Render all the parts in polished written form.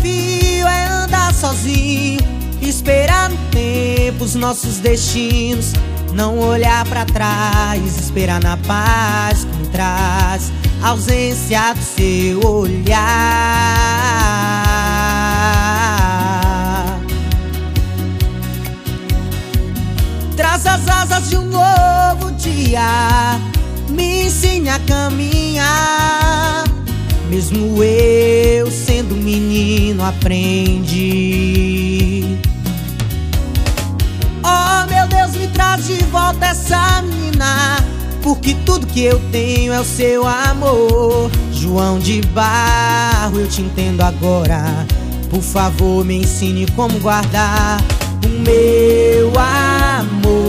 desafio é andar sozinho, esperar no tempo os nossos destinos, não olhar pra trás, esperar na paz que me traz a ausência do seu olhar. Traz as asas de um novo dia, me ensine a caminhar. Mesmo eu sendo menino, aprendi. Oh meu Deus, me traz de volta essa menina, porque tudo que eu tenho é o seu amor. João de Barro, eu te entendo agora. Por favor, me ensine como guardar o meu amor.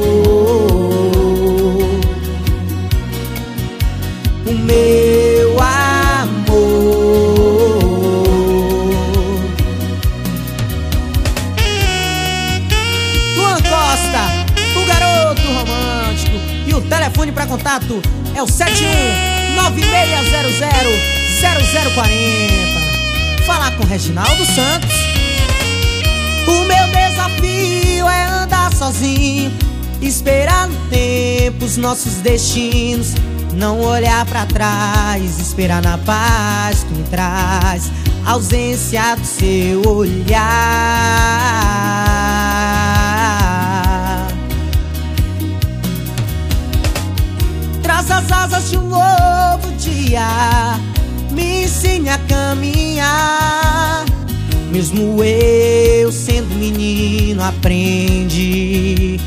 O meu amor. Luan Costa, o garoto romântico. E o telefone para contato é o 7196000040. Falar com Reginaldo Santos. O meu desafio é andar sozinho, esperar no tempo os nossos destinos, não olhar pra trás, esperar na paz que me traz a ausência do seu olhar. Traz as asas de um novo dia, me ensine a caminhar. Mesmo eu sendo menino, aprendi.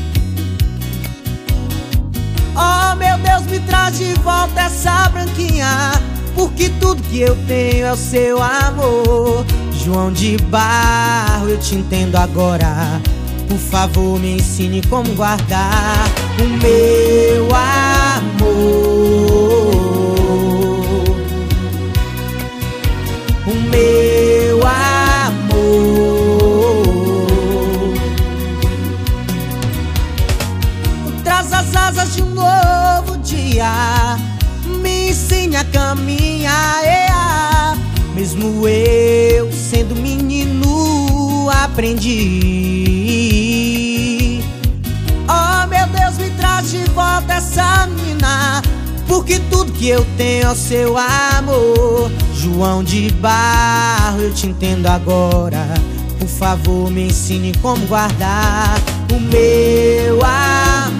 Oh meu Deus, me traz de volta essa branquinha, porque tudo que eu tenho é o seu amor. João de Barro, eu te entendo agora. Por favor, me ensine como guardar o meu amor. O meu amor. Traz as asas de um novo dia, me ensine a caminhar. Mesmo eu sendo menino, aprendi. Oh meu Deus, me traz de volta essa menina, porque tudo que eu tenho é o seu amor. João de Barro, eu te entendo agora. Por favor, me ensine como guardar o meu amor.